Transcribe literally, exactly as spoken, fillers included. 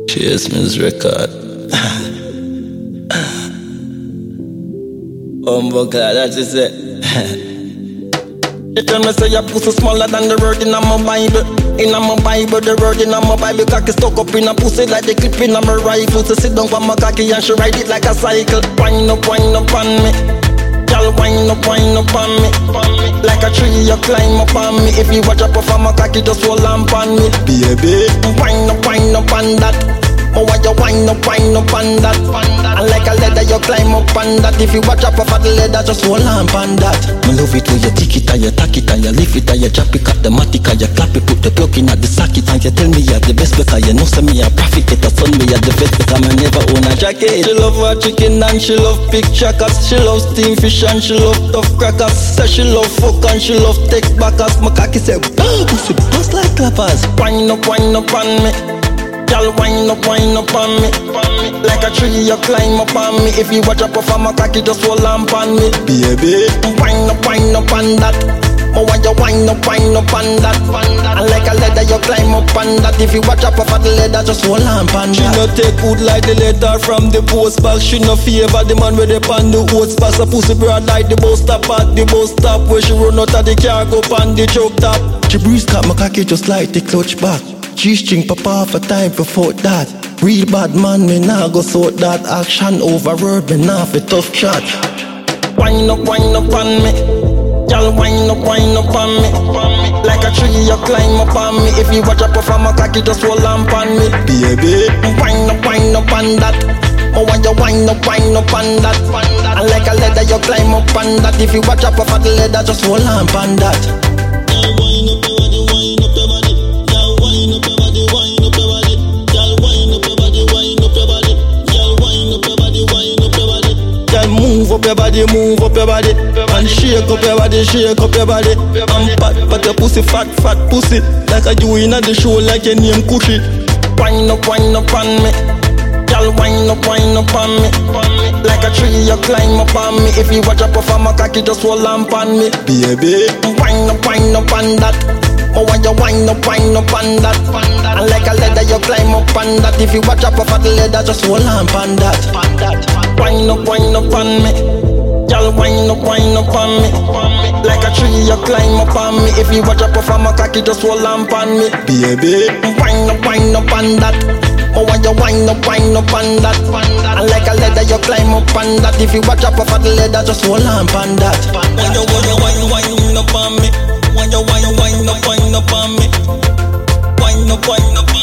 Chaseman's record. Humble God, that's just it. You tell me say your pussy smaller than the word in my Bible. In my Bible, the word in my Bible. Cocky stuck up in a pussy like the clip in my rifle. So sit down for my cocky and she ride it like a cycle. Wind up, wind up on me. Y'all wind up, wind up on me. Like a tree, you climb up on me. If you watch up off my cocky, just hold on on me. Baby, wind up, wind up on that. Oh, why you wind up, wind up on that? And like a leather, you climb up on that. If you watch up off the leather, just hold on on that. I love it when you tick it and you tack it and you lift it and you drop it, cut the matic and you clap it, put the plug in at the socket and you tell me you're the best because you know some me a profit. Get a son me at the best because I never own a jacket. She love her chicken and she love pig chackers. She love steam fish and she love tough crackers. Say she love fuck and she love take backers. My cocky say, oh, pussy bust like clappers. Wind up, wind up on me. Y'all wind up, wind up on me. Like a tree, you climb up on me. If you watch up off my cocky, just hold on on me. Baby, wind up, wind up on that. Oh, why you wind up, wind up on that? And like a leather, you climb up on that. If you watch up off the leather, just hold on on that. She no take good like the letter from the post box. She no favor the man with the pan the oats pass. A pussy broad like the bus stop at the bus stop. Where she run out of the car, go pan the choke top. She breeze cut my cocky just like the clutch back. G-string papa for time before that. Real bad man, me nah go sort that. Action over word, me nah fi tough shot. Wind up, wind up on me. Y'all wind up, wind up on me. Like a tree, you climb up on me. If you watch up off my cocky, just hold on on me. Baby, wind up, wind up on that. Oh, why you wind up, wind up on that? And like a leather, you climb up on that. If you watch up off the leather, just hold on on that. Wind up, wind up, wind up. Wind up your body, wind up your body. Girl, wind up your body, wind up your body. Girl, wind up your body, wind up your body. Girl, move up your body, move up your body. And shake up your body, shake up your body. And pat, pat your pussy, fat, fat pussy. Like a you in the show, like your name Cushy. Wind up, wind up on me. Girl, wind up, wind up on me. Like a tree, you climb up on me. If you watch up off my cocky, just hold on on me. Baby, wind up, wind up on that. Oh, why you wind up, wind up on that? And like a leather, you climb up on that. If you watch up off the leather, just hold on on that. Wind up, wind up on me. Y'all wind up, wind up on me. Like a tree, you climb up on me. If you watch up off my cocky, just hold on on me. Baby, wind up, wind up on that. Oh, why you wind up, wind up on that? And like a leather, you climb up on that. If you watch up off the leather, just hold on on that. When you wanna wind, wind up on me. When you wind, wind up, wind up on me. Wind up, wind up.